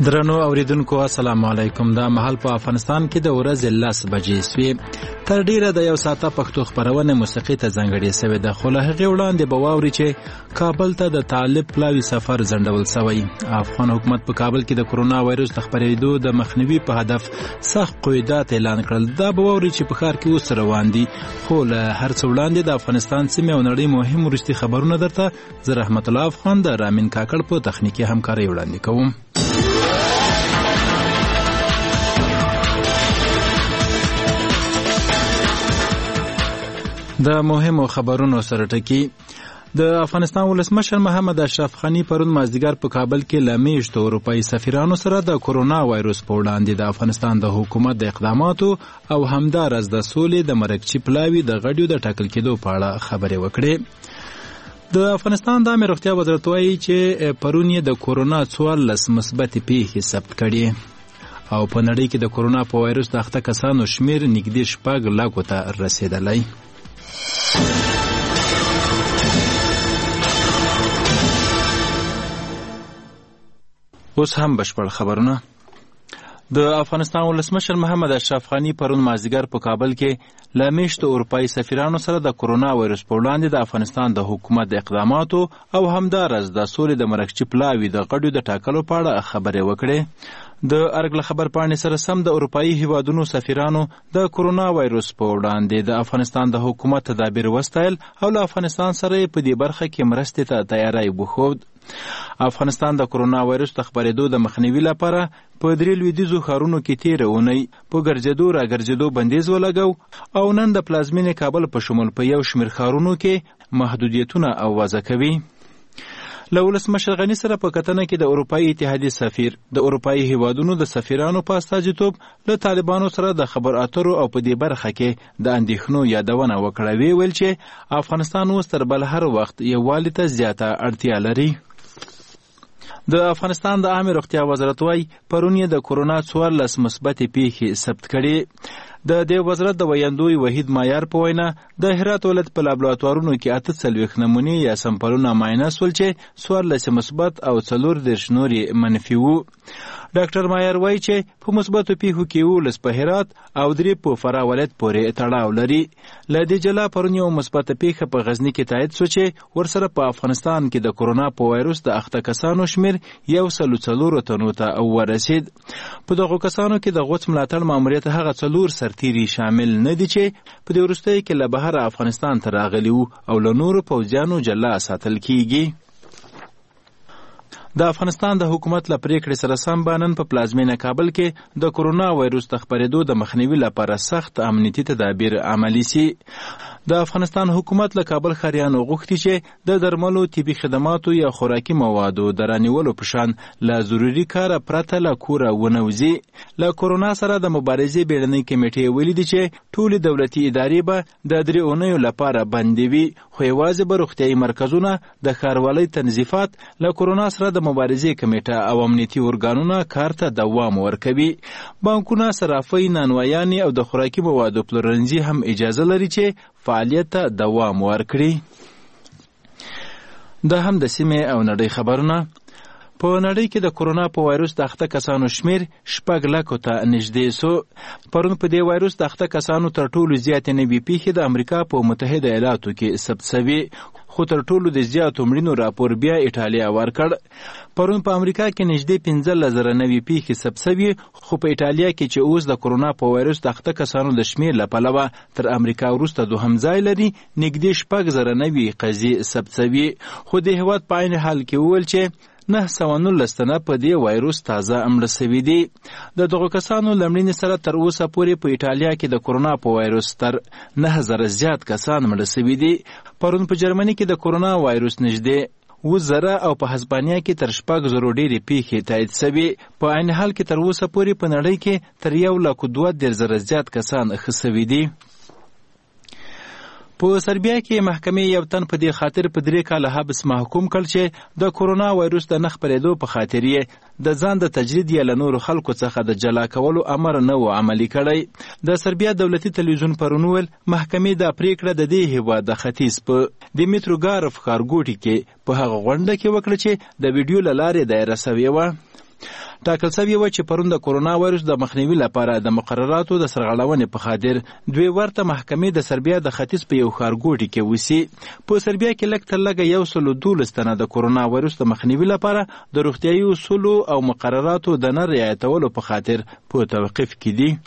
درنو اوریدونکو السلام علیکم. دا مهال په افغانستان کې د ورځې 10 بجې سوې. تر ډیره د یو ساعته پښتو خبرونه موسیقي ته ځانګړې شوې ده، خو له هغې وړاندې به واوري چې کابل ته د طالب پلاوي سفر ځنډول شوی. افغان حکومت په کابل کې د کرونا وایرس د خپرېدو د مخنیوي په هدف سخت قیودات اعلان کړل. دا به واوري چې په ښار کې اوس روان دي، خو له هر څه وړاندې د افغانستان سیمې او نړۍ مهم وروستي خبرونه درته زه رحمت الله افغان د رامین کاکړ په تخنیکي همکارۍ وړاندې کوم. د مهمو خبرونو سره ټکی. د افغانستان ولسمشر محمد اشرف غني پرون مازدیګر په کابل کې له میاشتو اروپایي سفیرانو سره د کرونا وایرس په وړاندې د افغانستان د حکومت د اقداماتو او همدارس د سولې د مرکچي پلاوي د غړیو د ټاکل کېدو په اړه خبرې وکړې. د افغانستان د روغتیا وزارت وایي چې پرون یې د کرونا 14 مثبت پیښې ثبت کړي او په نړۍ کې د کرونا په وایرس د اخته کسانو شمیر نږدې 6 لکو ته رسیدلی. اوس هم بشپړ خبرونه. د افغانستان ولسمشر محمد اشرف غني پرون مازدیګر په کابل کې له میاشتو اروپایي سفیرانو سره د کرونا وایرس په وړاندې د افغانستان د حکومت د اقداماتو او همدارس د سولې د مرکچي پلاوي د غړیو د ټاکلو په اړه خبرې وکړې. د ارګ له خبر پاڼې سره سم د اروپایي هیوادونو سفیرانو د کرونا وایرس په وړاندې د افغانستان د حکومت تدابیر وستایل او له افغانستان سره په دې برخه کې مرستې ته تیاری وښود. افغانستان د کرونا وایرس د خپرېدو د مخنیوي لپاره په 3 لویدیځو ښارونو کې تېره اونۍ په ګرځېدو راګرځېدو بندیز ولګو او نن د پلازمینې کابل په شمول په یو شمېر ښارونو کې محدودیتونه وضع کوي. له ولسمشر غني سره په کتنه کې د اروپایي اتحادیې سفیر د اروپایي هیوادونو د سفیرانو په استازیتوب له طالبانو سره د خبر اترو او په دې برخه کې د اندېښنو یادونه وکړه. ویل چې افغانستان اوس تر بل هر وخت یووالي ته زیاته اړتیا لري. د افغانستان د عامه روغتیا وزارت وایي پرون یې د کرونا 14 مثبت پیښې ثبت کړي. د دې وزارت د ویاندوی وحید مایار په وینا د هرات ولایت په لابراتوارونو کې 48 نمونې یا سمپلونه معاینه شول چې 14 مثبت او 14 نورې منفي وو. ډاکټر مایار وایي چې په مثبتو پیښو کې 19 په هرات او 3 په فراه ولایت پورې تړاو لري. له دې جلا پرون یو مثبت پیښه په غزني کې تایید شو چې ورسره په افغانستان کې د کرونا په وایرس د اخته کسانو شمیر 104 تنو ته ورسید. په دغو کسانو کې د غوڅ ملاتړ ماموریت هغه 4 سرتیري شامل نه دي چې په دې وروستیو کې له بهر افغانستان ته راغلي وو او له نورو پوځیانو جلا ساتل کیږي. د افغانستان د حکومت له پریکړې سره سم نن په پلازمینه کابل کې د کرونا وایرس د خپرېدو د مخنیوي لپاره سخت امنیتي تدابیر عملي شي. د افغانستان حکومت له کابل ښاریانو غوښتي چې د درملو، طبي خدماتو یا خوراکي موادو د رانیولو په شان له ضروري کاره پرته له کوره ونه وځي. له کرونا سره د مبارزې بیړنۍ کمیټې ویلي دي چې ټولې دولتي ادارې به د 3 اونیو لپاره بندې وي، خو یوازې به روغتیایي مرکزونه، د ښاروالۍ تنظیفات، له کرونا سره د مبارزې کمیټه او امنیتي ارګانونه کار ته دوام ورکوي. بانکونه، صرافۍ، نانوایانې او د خوراکي موادو پلورنځي هم اجازه لري چې فعالیت ته دوام ورکړي. دا هم د سیمې او نړۍ خبرونه. په نړۍ کې د کرونا په وایرس د اخته کسانو شمیر 6 لکو ته نږدې سو. پرون په دې وایرس د اخته کسانو تر ټولو زیاتې نوي پیښې د امریکا په متحده ایالاتو کې ثبت شوي، خو تر ټولو د زیاتو مړینو راپور بیا ایټالیا ورکړ. پرون په امریکا کې نږدې 15,000 نوي پیښې ثبت شوي، خو په ایټالیا کې چې اوس د کرونا په وایرس د اخته کسانو د شمیر له پلوه تر امریکا وروسته دوهم ځای لري، نږدې 6,000 نوي قضیې ثبت شوي. خو د هېواد په عین حال کې وویل چې 919 تنه په دې وایرس تازه مړه شوي دي. د دغو کسانو له مړینې سره تر اوسه پورې په ایټالیا کې د کرونا په وایرس تر 9,000 زیات کسان مړه شوي دي. پرون په جرمني کې د کرونا وایرس نږدې 10,000 او په هسپانیا کې تر 6,000 ډېرې پیښې تایید شوي. په عین حال کې تر اوسه پورې په نړۍ کې تر 1,32,000 زیات کسان ښه شوي دي. په سربیا کې محکمې یو تن په دې خاطر په 3 کاله حبس محکوم کړ چې د کرونا وایرس د نه خپرېدو په خاطر یې د ځان د تجرید یا له نورو خلکو څخه د جلا کولو امر نه و عملي کړی. د سربیا دولتي تلویزیون پرون ویل محکمې دا پریکړه د دې هیواد د ختیځ په دیمیتروګارف ښارګوټي کې په هغه غونډه کې وکړه چې د ویډیو له لارې دایره شوې وه. ټاکل شوې وه چې پرون د کورونا وایرس د مخنیوي لپاره د مقرراتو د سرغړونې په خاطر دوی ورته محکمې د سربیا د ختیځ په یو ښارګوټي کې وسي. په سربیا کې لږ تر لږه 112 تنه د کورونا وایرس د مخنیوي لپاره د روغتیايي اصولو او مقرراتو د نه رعایتولو په خاطر په توقف کې دي.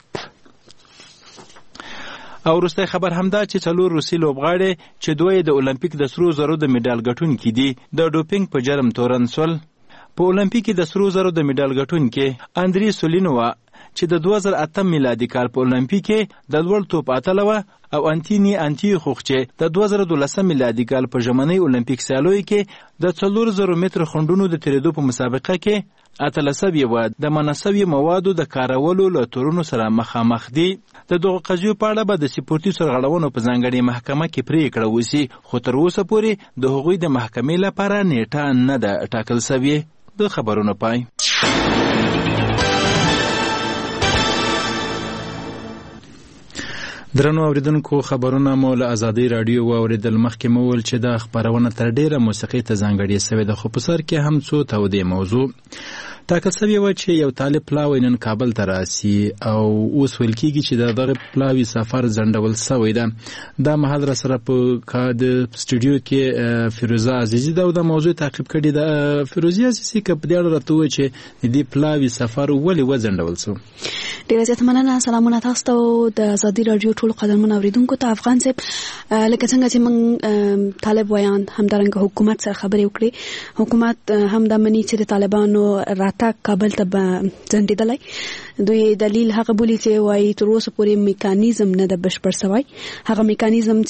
او وروستی خبر همدا چې 4 روسي لوبغاړي چې دوی د اولمپیک د سرو زرو د میډال ګټونکي دي د ډوپینګ په جرم تورن سول. په اولمپیک کې د سرو زرو د میډال ګټونکي اندری سولینووا چې د 2008 میلادي کال په اولمپیک کې د لوړ توپ اتله وه او انټینی انټیخوخ چې د 2012 میلادي کال په ژمنۍ اولمپیک سیالیو کې د 400 متر خنډونو د تیریدو په مسابقه کې اتله سوې وه د منع سویو موادو د کارولو له تورونو سره مخامخ دي. د دغو قضیو په اړه به د سپورتي سرغړونو په ځانګړې محکمه کې پرېکړه وشي، خو تر اوسه پورې د هغوی د محکمې لپاره نیټه نه ده ټاکل سوې. د خبرونو پای. درنو اوریدونکو، خبرونه مو له ازادي رادیو واوریدل. مخکې مو ویل چې دا خبرونه تر ډیره موسیقي ته ځانګړې سوې ده، خو په سر کې هم څو تودې موضوع ټاکل سوې وه چې یو طالب پلاوی نن کابل ته راسي او اوس ویل کېږي چې د دغه پلاوي سفر ځنډول سوی ده. دا مهال را سره په د سټوډیو کې فیروزه عزیزي ده او دا موضوع تعقیب کړې ده. فیروزه عزیزي که په دې اړه راته ووایي چې د دې پلاوي سفر ولې وځنډول سو؟ ډیره زیاته مننه. سلامونه تاسو ته د ازادي رادیو ټول قدرمن اوریدونکو ته. افغان صاحب، لکه څنګه چې موږ طالب ویان همدارنګه حکومت سره خبرې وکړې، حکومت هم دا مني چې د طالبانو راتګ کابل ته ځنډېدلی. دوی دلیل هغه بولي چې وایي تر اوسه پورې میکانیزم نه ده بشپړ سوی. هغه میکانیزم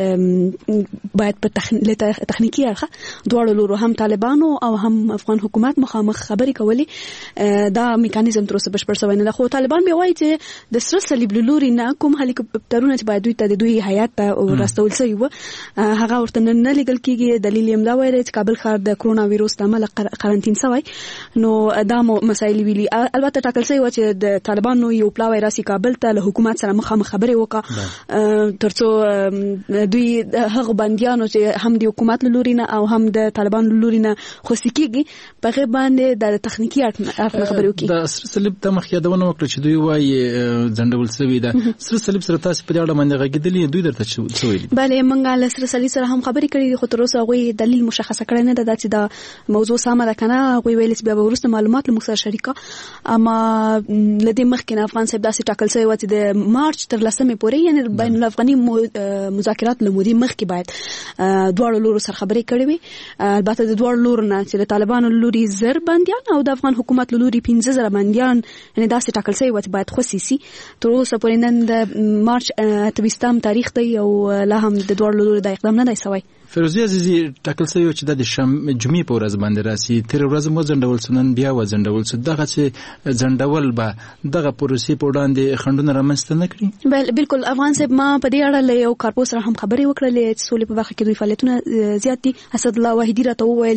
چې باید په تخنیکي اړخه دواړو لورو هم طالبانو او هم افغان حکومت مخامخ خبرې کولې، دا میکانیزم تر اوسه بشپړ سوی نه ده. خو طالبان بیا وایي چې د سره صلیب له لوري نه کوم هلیکوپټرونه چې باید دوی ته د دوی هیات ته راستول سوي وه هغه ورته نه لیږل کېږي. دلیل یې همدا ویلی چې کابل ښار د کرونا ویروس د امله قرنطین سوی. نو دا مسایل ویلي. البته ټاکل سوی وه چې د طالبانو یو پلاوی راسي کابل ته، له حکومت سره مخامخ خبرې وکړه ترڅو دوی هغه بندیانو چې هم د حکومت له لوري نه او هم د طالبانو له لوري نه خوسي کېږي په هغې باندې د تخنیکي اړخ نه خبرې وکړي. د سره صلیب ته مخکې یادونه وکړه چې دوی وایي ځنډول سوي ده. سره صلیب سره تاسو په دې اړه باندې غږېدلي، دوی درته څه ویلي؟ بلې، موږ له سره صلیب سره هم خبرې کړې دي، خو تر اوسه هغوی دلیل مشخصه کړی نه ده چې دا موضوع سمه ده که نه. هغوی ویلي چې بیا به وروسته معلومات له موږ سره شریکه. اما له دې مخکې نه افغان صاحب داسې ټاکل سوی وه چې د مارچ تر 10 پورې، یعنې بین الافغاني مذاکرات له مودې مخکې باید دواړو لورو سره خبرې کړې وي. البته د دواړو لورو نه چې د طالبانو له لوري 1000 بندیان او د افغان حکومت له لوري 15000 بندیان، یعنې داسې ټاکل سوی وه چې باید خوسي سي. تر اوسه پورې نن د مارچ 28 تاریخ دی او لا هم د دواړو له لورو دا اقدام نه دی سوی. فیروزه عزیزي، ټاکل سوی چې د جمعې په ورځ باندې راسي، تېره ورځ هم وځنډول سو، نن بیا وځنډول سو. دغه چې ځنډول به دغه پروسې په وړاندې خنډونه رامنځته نه کړي؟ بالکل. افغان صاحب، ما په دې اړه له یو کارپوه سره هم خبرې وکړلې چې سولې په برخه کې دوی فعالیتونه زیات دي. اسدالله واحدي راته وویل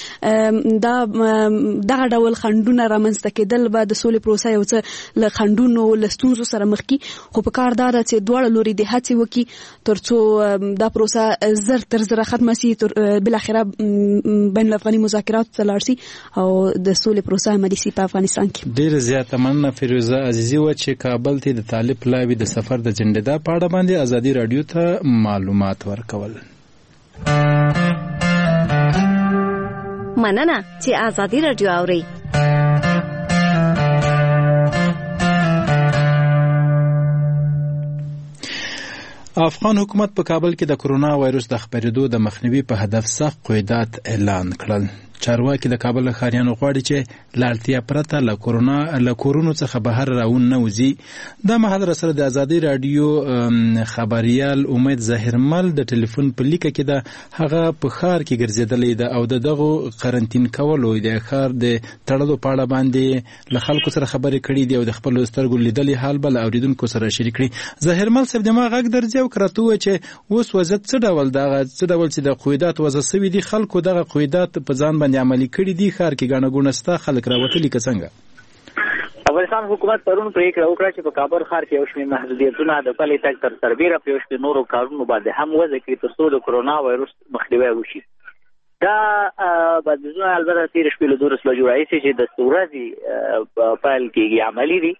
چې دغه ډول خنډونه رامنځته کېدل به د سولې پروسه یو څه له خنډونو له ستونزو سره مخ کړي، خو په کار دا ده چې دواړه لوري د هڅې وکړي تر څو دا پروسه زر تر زره ختمه سي، بالاخره بین الافغاني مذاکرات ته لاړ سي او د سولې پروسه عملي سي په افغانستان کې. ډېره زیاته مننه فیروزه عزیزي وه چې کابل ته د طالب پلاوي د سفر د ځنډېدا په اړه باندې ازادي راډیو ته معلومات ورکول. مننه چې ازادي راډیو اورئ. افغان حکومت په کابل کې د کرونا وایرس د خپرېدو د مخنیوي په هدف سخت قیودات اعلان کړل. چارواکي د کابل ښاریانو غواړي چې له اړتیا پرته له کورونو څخه بهر راون نه وځي. دا مهال را سره د ازادي راډیو خبریال امید ظاهرمل د ټلیفون په لیکه کې ده. هغه په ښار کې ګرځېدلی ده او د دغو قرنطین کولو د ښار د تړلو په اړه باندې له خلکو سره خبرې کړي دي او د خپلو سترګو لیدلي حال به له اورېدونکو سره شریک کړي. ظاهرمل صاحب، د ما غږ درځي او که راته ووایي چې اوس وضعیت څه ډول چې د قیودات وضع سوي دي، خلکو دغه قیودات په ځان باندې عملي کړي دي، ښار کې ګڼه ګوڼه سته، خلک راوتلي که څنګه؟ افغانستان حکومت پرون پریکړه وکړه چې په کابل ښار کې یو شمېر محدودیتونه د پلي تګ تر سربیره په یو شمېر نورو کارونو باندې هم وضع کړي تر څو د کرونا وایرس مخنیوی وشي. دا بدلونونه البته تیر شپې له 12 بجو راځي چې د ورځې پیل کېږي عملي دي.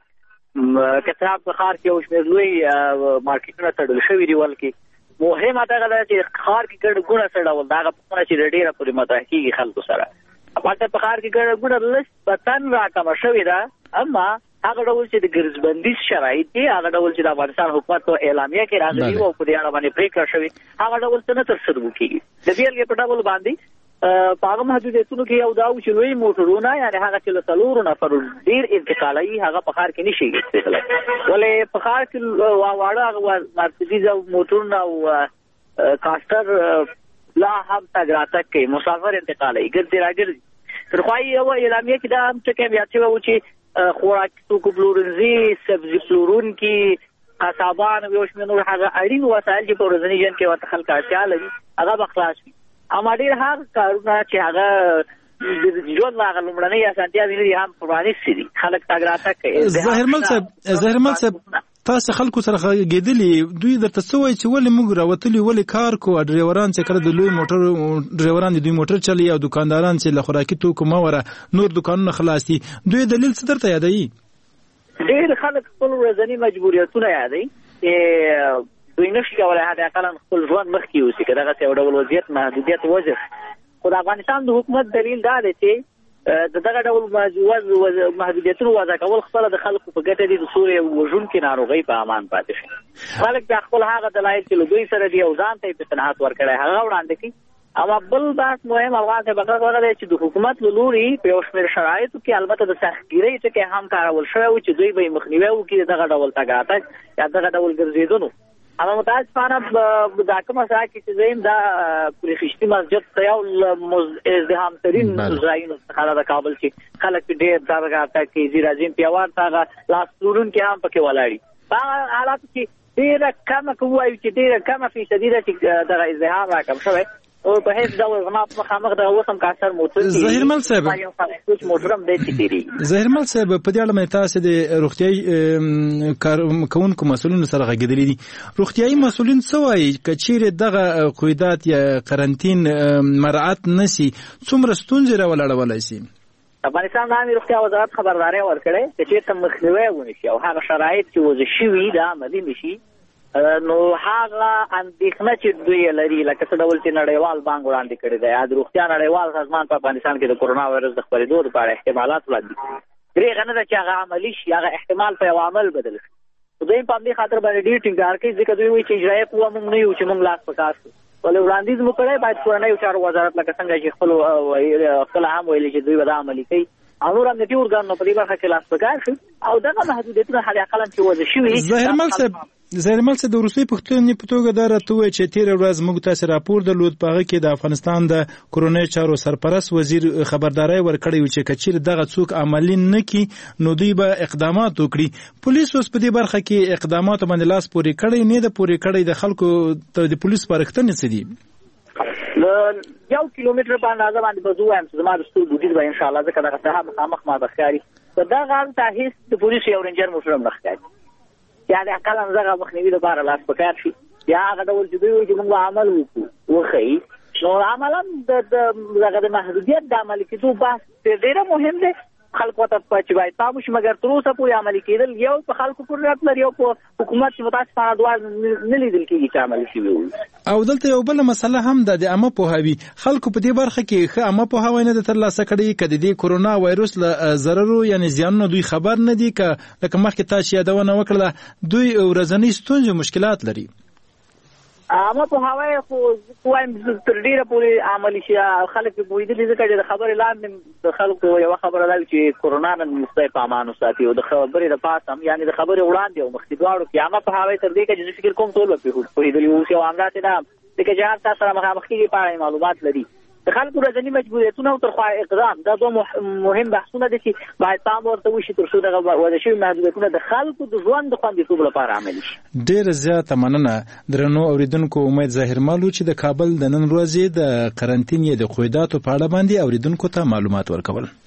کتاب په ښار کې یو شمېر لوی مارکیټونه تړل شوي دي، ولکې مهمه دا ده چې ښار کې ګڼه ګوڼه څه ډول دا هغه پوښتنه چې ډېره پورې مطرح کېږي خلکو سره. البته په ښار کې ګڼه ګوڼه لږ په تن راکمه شوې ده، اما هغه ډول چې د ګرځبندي شرایط دي، هغه ډول چې د افغانستان حکومت په اعلامیه کې راغلي او په دې اړه باندې پریکړه شوې، هغه ډول څه نه ترسره کېږي. د بیلګې په ډول باندې په هغه محدودیتونو کې یو دا و چې لوی موټرونه، یعنې هغه چې له 4 نفرو ډېر انتقالوي، هغه په ښار کې نشي استعمالولی. ولې په ښار کې واړه مرسډیز او موټرونه او کاسټر لا هم تګ راتګ کوي، مسافر انتقالوي، ګرځي راګرځي. تر خوا یو اعلامیه کې دا هم ټکی بیا شوی و چې خوراکي توکو پلورنځي، سبزي پلورونکي، قصابان او یو شمېر نور هغه اړین وسایل چې په ورځني ژوند کې ورته خلک اړتیا لري هغه به خلاص وي. اما ډېر هغه کارونه چې هغه د ژوند هغه لومړنۍ اسانتیاوې نه دي هم پرانیستې دي، خلک تګ راتګ کوي. ظاهرمل صاحب تاسو خلکو سره غږېدلي، دوی درته څه وایي چې ولې موږ راوتلي، ولې کار کوو؟ ډریوران چې کله د لوی موټر ډریوران دوی موټر چلوي او دکانداران چې له خوراکي توکو موره نور دکانونه خلاص دي، دوی دلیل څه درته یادوي؟ ډېر خلک خپل ورځني مجبوریتونه یادوي چې دوی نشي کولی حداقل خپل ژوند مخکې یوسي که دغسې یو ډول وضعیت محدودیت وجه. خو د افغانستان د حکومت دلیل دا دی چې د دغه ډول محدودیتونو وضع کول خپله د خلکو په ګټه دي، د سورې وژونکې ناروغۍ په امان پاتې شي. خلک بیا خپل هغه دلایل چې له دوی سره دي او ځان ته یې پیشنهاد ورکړی هغه وړاندې کوي. اما بل بحث مهم افغان صاحب هغه دی چې د حکومت له لوري په یو شمېر شرایطو کې البته د سختګیرۍ ټکی هم کارول شوی و چې دوی به یې مخنیوی وکړي دغه ډول تګ راتګ یا دغه ډول ګرځېدنو. اما متاسفانه دا کومه ساحه کې چې زه دا پورې خشتي مسجد ته یو ازدحام ترین ځایونو څخه د کابل چې خلک ډېر تګ راتګ کوي، ځي پیاوړ هغه لاس پلورونکي هم پکې ولاړي. په هغه حالاتو کې ډېره کمه که ووایو چې ډېره کمه فیصدي ده چې دغه ازدحام راکم شوی او په هیڅ ډول زما په مخامخ دغه اوس هم کاسر موټر ظاهرمل صاحب په دې اړه مې تاسو د روغتیایي کوونکو مسؤلینو سره غږېدلي دي. روغتیایي مسؤلین څه وایي که چیرې دغه قیودات یا قرنطین مراعات نشي څومره ستونزې راولاړولی شي؟ افغانستان د عامې روغتیا وزارت خبرداری ورکړی چې چېرته مخنیوی ونه شي او هغه شرایط چې وضع شوي دا عملي نه شي، نو هغه اندېښنه چې دوی لري لکه څه ډول چې نړیوال بانک وړاندې کړی دی یا د روغتیا نړیوال سازمان په افغانستان کې د کرونا وایرس د خپرېدو لپاره احتمالات وړاندې کړي، دریغه نه ده چې هغه عملي شي، هغه احتمال په یو عمل بدل شي. دوی په همدې خاطر باندې ډېر ټینګار کوي ځکه دوی وایي چې اجرایه قوه موږ نه یو چې موږ لاس په کار کړو. ولې وړاندیز مو کړی باید کورنیو چارو وزارت لکه څنګه چې خپله هم ویلي چې دوی به دا عملي کوي او نور امنیتي ارګانونه په دې برخه کې لاس په کار شي او دغه محدودیتونه حداقل چې وضع شوي. ظاهرمل صاحب د وروستۍ پوښتنې په توګه دا راته ووایي چې تېره ورځ موږ تاسې راپور درلود، په هغه کې د افغانستان د کورنیو چارو سرپرست وزیر خبرداری ورکړی و چې که چیرې دغه څوک عملي نه کړي نو دوی به اقدامات وکړي. پولیس اوس په دې برخه کې اقداماتو باندې لاس پورې کړی نه ده پورې کړی، د خلکو ته د پولیس سپارښتنې څه دي؟ 1 کیلومتر په اندازه باندې به زه وایم چې زما د سترګو دودیز به انشاءالله ځکه دغه ساحه مخامخ ما به ښکاري په دغه اړه ته هېڅ د پولیسو یو رینجر موټر هم نه ښکاري، یعنې اقلا دغه مخنیوي لپاره لاس په کار شي یا هغه ډول چې دوی وایي چې موږ به عمل وکړو وښیي. نو عملا دغه د محدودیت د عملي کېدو بحث ډېره مهم دی، خلکو ته چې باید پام وشي، مګر تر اوسه پورې عملي کېدل یو په خلکو پورې ربط لري او په حکومت چې متاسفانه دواړه نه لیدل کېږي چې عملي شوي وي. او دلته یو بله مسله هم ده د عامه پوهاوي. خلکو په دې برخه کې ښه عامه پوهاوی نه ده ترلاسه کړی که د دې کرونا وایرس له ضررو یعنې زیانونو دوی خبر نه دي، که لکه مخکې تاسو یادونه وکړله دوی ورځنۍ ستونزې مشکلات لري. عامه پوهاوی خو وایم تر ډېره پورې عملي شي، خلک پرې پوهېدلي ځکه چې د خبرې لاندې د خلکو یوه خبره دا وي چې کرونا نه خدای په امان وساتي او د خبرې د پاسه هم یعنې د خبرې وړاندې او مخکې دواړو کې عامه پوهاوی تر دې که چې زه فکر کوم ټول به پوهېدلي اوس یو همداسې ده ځکه چې هر چا سره مخامخ کېږي په اړه معلومات لري. د خلکو ورځني مجبوریتونه او تر خوا اقدام دا دوه مهم بحثونه دي چې باید پام ورته وشي تر څو دغه وضع شوي محدودیتونه د خلکو د ژوند د خوندیتوب لپاره عملي شي. ډېره زیاته مننه درنو اورېدونکو. امید ظاهرمل چې د کابل د نن ورځې د قرنطین یا د قیوداتو په اړه باندې اورېدونکو ته معلومات ورکول.